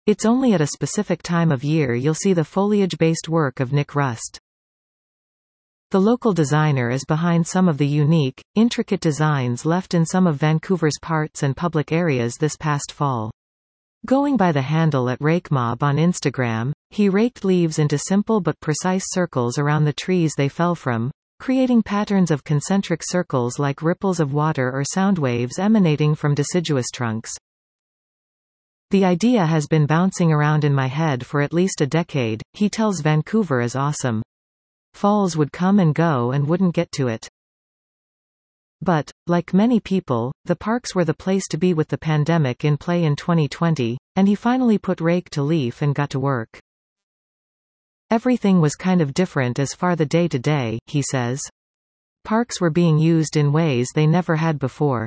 It's only at a specific time of year you'll see the foliage-based work of Nick Rust. The local designer is behind some of the unique, intricate designs left in some of Vancouver's parks and public areas this past fall. Going by the handle at RakeMob on Instagram, he raked leaves into simple but precise circles around the trees they fell from, creating patterns of concentric circles like ripples of water or sound waves emanating from deciduous trunks. The idea has been bouncing around in my head for at least a decade. He tells Vancouver is awesome. Falls would come and go and wouldn't get to it. But, like many people, the parks were the place to be with the pandemic in play in 2020, and he finally put rake to leaf and got to work. Everything was kind of different as far the day-to-day, he says. Parks were being used in ways they never had before.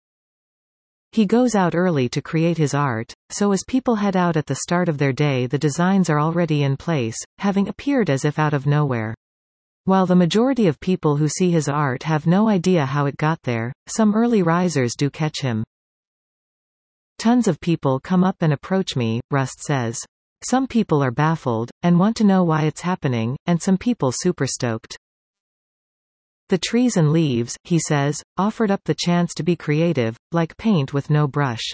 He goes out early to create his art, so as people head out at the start of their day the designs are already in place, having appeared as if out of nowhere. While the majority of people who see his art have no idea how it got there, some early risers do catch him. Tons of people come up and approach me, Rust says. Some people are baffled, and want to know why it's happening, and some people super stoked. The trees and leaves, he says, offered up the chance to be creative, like paint with no brush.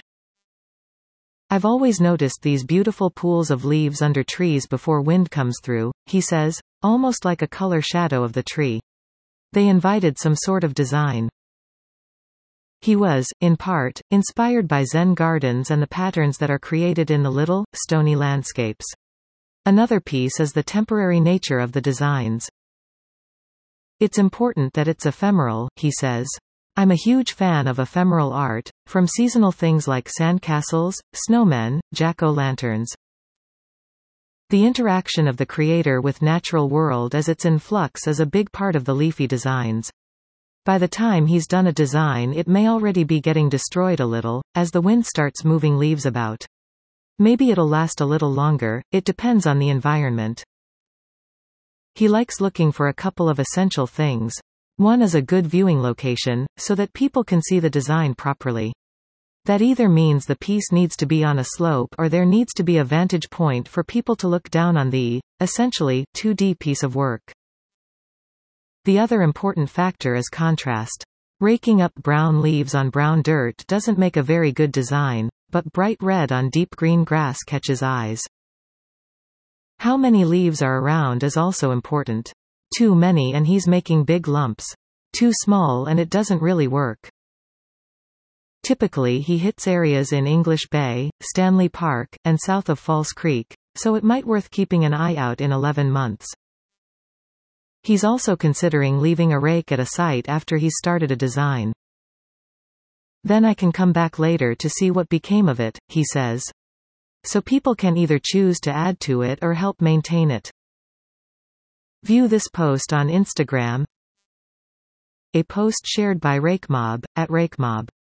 I've always noticed these beautiful pools of leaves under trees before wind comes through, he says, almost like a color shadow of the tree. They invited some sort of design. He was, in part, inspired by Zen gardens and the patterns that are created in the little, stony landscapes. Another piece is the temporary nature of the designs. It's important that it's ephemeral, he says. I'm a huge fan of ephemeral art, from seasonal things like sandcastles, snowmen, jack-o'-lanterns. The interaction of the creator with natural world as it's in flux is a big part of the leafy designs. By the time he's done a design it may already be getting destroyed a little, as the wind starts moving leaves about. Maybe it'll last a little longer, it depends on the environment. He likes looking for a couple of essential things. One is a good viewing location, so that people can see the design properly. That either means the piece needs to be on a slope or there needs to be a vantage point for people to look down on the, essentially, 2D piece of work. The other important factor is contrast. Raking up brown leaves on brown dirt doesn't make a very good design, but bright red on deep green grass catches eyes. How many leaves are around is also important. Too many and he's making big lumps. Too small and it doesn't really work. Typically he hits areas in English Bay, Stanley Park, and south of False Creek, so it might worth keeping an eye out in 11 months. He's also considering leaving a rake at a site after he's started a design. Then I can come back later to see what became of it, he says. So people can either choose to add to it or help maintain it. View this post on Instagram. A post shared by RakeMob, @RakeMob.